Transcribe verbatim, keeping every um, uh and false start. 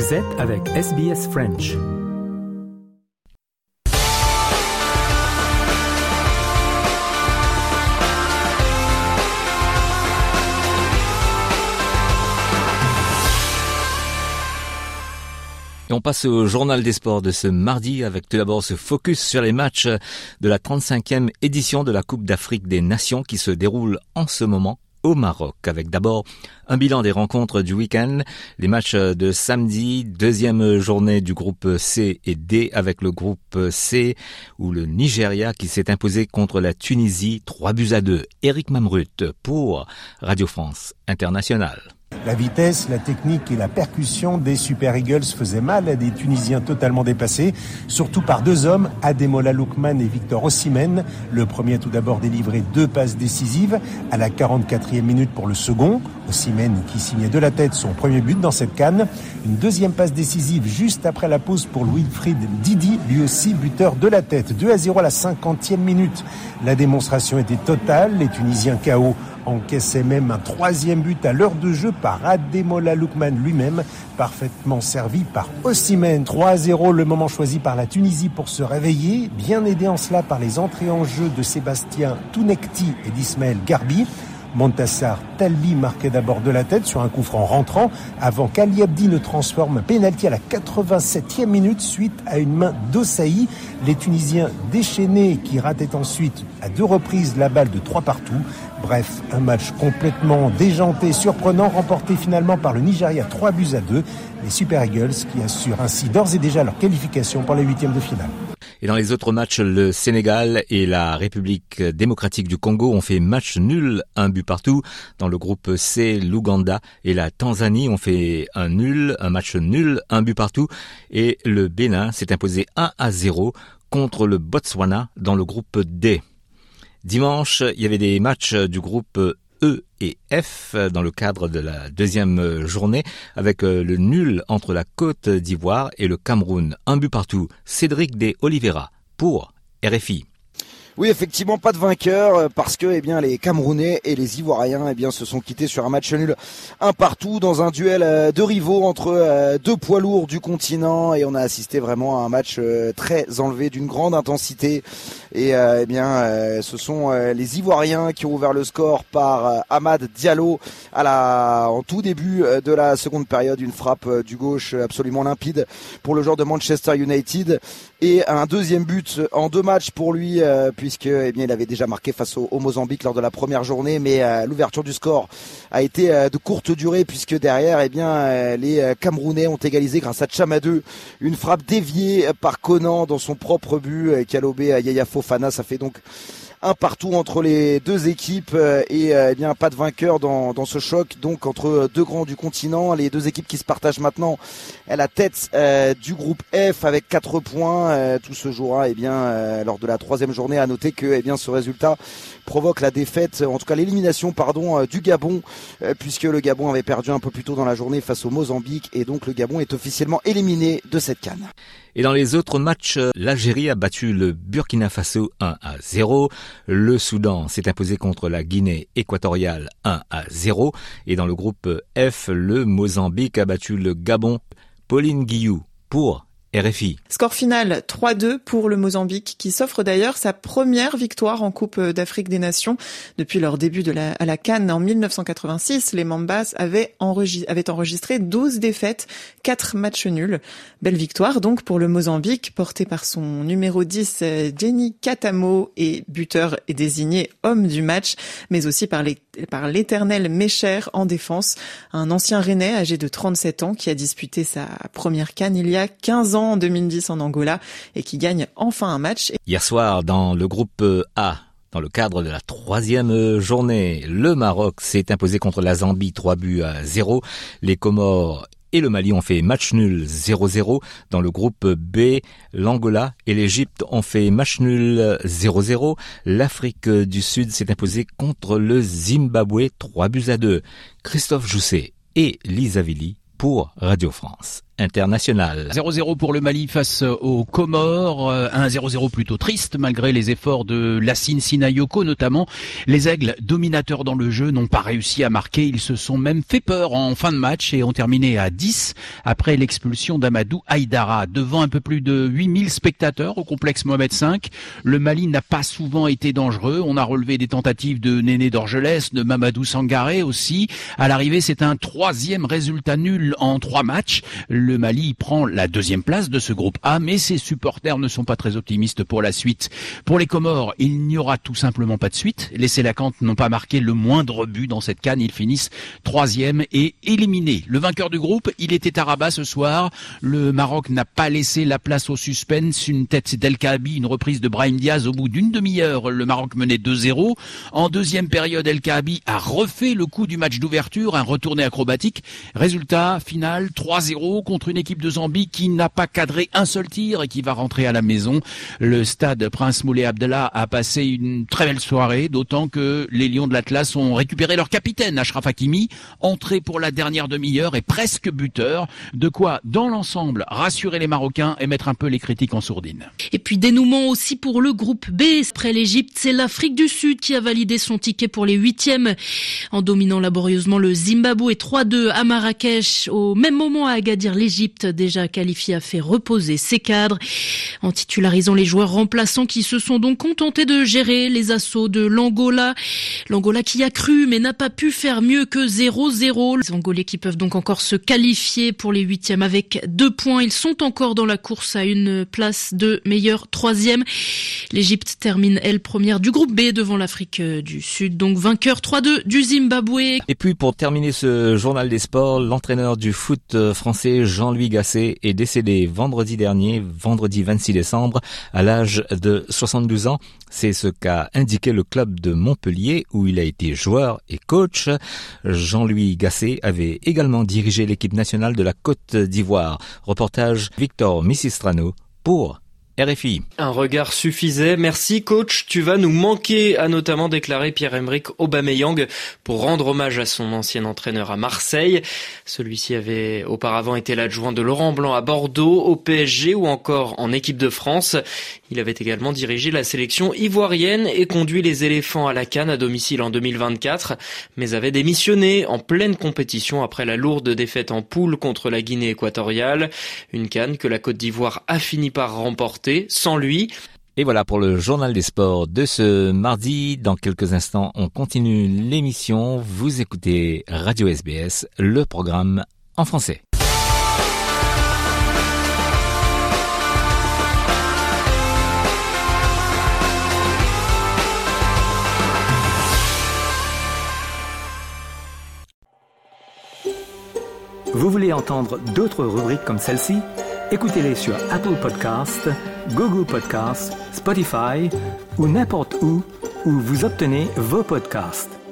Vous êtes avec S B S French. Et on passe au journal des sports de ce mardi avec tout d'abord ce focus sur les matchs de la trente-cinquième édition de la Coupe d'Afrique des Nations qui se déroule en ce moment au Maroc, avec d'abord un bilan des rencontres du week-end, les matchs de samedi, deuxième journée du groupe C et D avec le groupe C où le Nigeria qui s'est imposé contre la Tunisie trois buts à deux. Éric Mamrut pour Radio France Internationale. La vitesse, la technique et la percussion des Super Eagles faisaient mal à des Tunisiens totalement dépassés, surtout par deux hommes, Ademola Lookman et Victor Osimhen. Le premier a tout d'abord délivré deux passes décisives à la quarante-quatrième minute pour le second. Osimhen qui signait de la tête son premier but dans cette CAN. Une deuxième passe décisive juste après la pause pour Wilfried Ndidi, lui aussi buteur de la tête. deux à zéro à la cinquantième minute. La démonstration était totale, les Tunisiens K O encaissait même un troisième but à l'heure de jeu par Ademola Lookman lui-même, parfaitement servi par Osimhen. trois à zéro, le moment choisi par la Tunisie pour se réveiller, bien aidé en cela par les entrées en jeu de Sébastien Tounekti et d'Ismaël Garbi. Montassar Talbi marquait d'abord de la tête sur un coup franc rentrant avant qu'Ali Abdi ne transforme un pénalty à la quatre-vingt-septième minute suite à une main d'Ossaï. Les Tunisiens déchaînés qui rataient ensuite à deux reprises la balle de trois partout. Bref, un match complètement déjanté, surprenant, remporté finalement par le Nigeria trois buts à deux. Les Super Eagles qui assurent ainsi d'ores et déjà leur qualification pour les huitièmes de finale. Et dans les autres matchs, le Sénégal et la République démocratique du Congo ont fait match nul, un but partout. Dans le groupe C, l'Ouganda et la Tanzanie ont fait un nul, un match nul, un but partout. Et le Bénin s'est imposé un à zéro contre le Botswana dans le groupe D. Dimanche, il y avait des matchs du groupe E et F dans le cadre de la deuxième journée avec le nul entre la Côte d'Ivoire et le Cameroun. Un but partout. Cédric de Oliveira pour R F I. Oui, effectivement, pas de vainqueur parce que, eh bien, les Camerounais et les Ivoiriens, eh bien, se sont quittés sur un match nul, un partout dans un duel de rivaux entre deux poids lourds du continent et on a assisté vraiment à un match très enlevé d'une grande intensité et, eh bien, ce sont les Ivoiriens qui ont ouvert le score par Amad Diallo à la, en tout début de la seconde période, une frappe du gauche absolument limpide pour le joueur de Manchester United et un deuxième but en deux matchs pour lui, puisque eh bien il avait déjà marqué face au, au Mozambique lors de la première journée, mais euh, l'ouverture du score a été euh, de courte durée puisque derrière eh bien euh, les euh, Camerounais ont égalisé grâce à Tchamadeu, une frappe déviée par Conan dans son propre but euh, qui a lobé à Yaya Fofana. Ça fait donc un partout entre les deux équipes et eh bien pas de vainqueur dans, dans ce choc donc entre deux grands du continent. Les deux équipes qui se partagent maintenant la tête euh, du groupe F avec quatre points. Euh, tout se jouera eh bien euh, lors de la troisième journée. À noter que eh bien ce résultat provoque la défaite, en tout cas l'élimination pardon euh, du Gabon euh, puisque le Gabon avait perdu un peu plus tôt dans la journée face au Mozambique et donc le Gabon est officiellement éliminé de cette CAN. Et dans les autres matchs, l'Algérie a battu le Burkina Faso un à zéro. Le Soudan s'est imposé contre la Guinée équatoriale un à zéro. Et dans le groupe F, le Mozambique a battu le Gabon. Pauline Guillou pour R F I. Score final trois à deux pour le Mozambique qui s'offre d'ailleurs sa première victoire en Coupe d'Afrique des Nations. Depuis leur début de la, à la CAN en mille neuf cent quatre-vingt-six, les Mambas avaient, enregistré, avaient enregistré douze défaites, quatre matchs nuls. Belle victoire donc pour le Mozambique, porté par son numéro dix, Jenny Katamo, et buteur et désigné homme du match, mais aussi par, les, par l'éternel Mécher en défense, un ancien Rennais âgé de trente-sept ans qui a disputé sa première CAN il y a quinze ans en deux mille dix en Angola et qui gagne enfin un match. Hier soir, dans le groupe A, dans le cadre de la troisième journée, le Maroc s'est imposé contre la Zambie trois buts à zéro. Les Comores et le Mali ont fait match nul zéro zéro. Dans le groupe B, l'Angola et l'Égypte ont fait match nul zéro zéro. L'Afrique du Sud s'est imposée contre le Zimbabwe trois buts à deux. Christophe Jousset et Lisa Villy pour Radio France international. zéro zéro pour le Mali face aux Comores, un zéro zéro plutôt triste malgré les efforts de Lassine Sinayoko notamment. Les Aigles, dominateurs dans le jeu, n'ont pas réussi à marquer, ils se sont même fait peur en fin de match et ont terminé à dix après l'expulsion d'Amadou Haïdara. Devant un peu plus de huit mille spectateurs au complexe Mohamed cinq, le Mali n'a pas souvent été dangereux. On a relevé des tentatives de Néné Dorgelès, de Mamadou Sangaré aussi. À l'arrivée, c'est un troisième résultat nul en trois matchs. Le Mali prend la deuxième place de ce groupe A, mais ses supporters ne sont pas très optimistes pour la suite. Pour les Comores, il n'y aura tout simplement pas de suite. Les Sélacantes n'ont pas marqué le moindre but dans cette CAN. Ils finissent troisième et éliminés. Le vainqueur du groupe, il était à Rabat ce soir. Le Maroc n'a pas laissé la place au suspense. Une tête d'El Kaabi, une reprise de Brahim Diaz au bout d'une demi-heure. Le Maroc menait deux zéro. En deuxième période, El Kaabi a refait le coup du match d'ouverture, un retourné acrobatique. Résultat final trois zéro contre une équipe de Zambie qui n'a pas cadré un seul tir et qui va rentrer à la maison. Le stade Prince Moulay Abdallah a passé une très belle soirée, d'autant que les Lions de l'Atlas ont récupéré leur capitaine, Achraf Hakimi, entré pour la dernière demi-heure et presque buteur. De quoi, dans l'ensemble, rassurer les Marocains et mettre un peu les critiques en sourdine. Et puis dénouement aussi pour le groupe B. Après l'Égypte, c'est l'Afrique du Sud qui a validé son ticket pour les huitièmes en dominant laborieusement le Zimbabwe trois deux à Marrakech. Au même moment à Agadir, l'Égypte, déjà qualifiée, a fait reposer ses cadres en titularisant les joueurs remplaçants qui se sont donc contentés de gérer les assauts de l'Angola. L'Angola qui a cru mais n'a pas pu faire mieux que zéro zéro. Les Angolais qui peuvent donc encore se qualifier pour les huitièmes avec deux points. Ils sont encore dans la course à une place de meilleur troisième. L'Égypte termine, elle, première du groupe B devant l'Afrique du Sud. Donc vainqueur trois deux du Zimbabwe. Et puis pour terminer ce journal des sports, l'entraîneur du foot français Jean-Louis Gasset est décédé vendredi dernier, vendredi vingt-six décembre, à l'âge de soixante-douze ans. C'est ce qu'a indiqué le club de Montpellier où il a été joueur et coach. Jean-Louis Gasset avait également dirigé l'équipe nationale de la Côte d'Ivoire. Reportage Victor Missistrano pour R F I. Un regard suffisait. Merci coach, tu vas nous manquer, a notamment déclaré Pierre-Emerick Aubameyang pour rendre hommage à son ancien entraîneur à Marseille. Celui-ci avait auparavant été l'adjoint de Laurent Blanc à Bordeaux, au P S G ou encore en équipe de France. Il avait également dirigé la sélection ivoirienne et conduit les éléphants à la CAN à domicile en deux mille vingt-quatre, mais avait démissionné en pleine compétition après la lourde défaite en poule contre la Guinée équatoriale. Une CAN que la Côte d'Ivoire a fini par remporter sans lui. Et voilà pour le journal des sports de ce mardi. Dans quelques instants, on continue l'émission. Vous écoutez Radio S B S, le programme en français. Vous voulez entendre d'autres rubriques comme celle-ci? Écoutez-les sur Apple Podcasts, Google Podcasts, Spotify ou n'importe où où vous obtenez vos podcasts.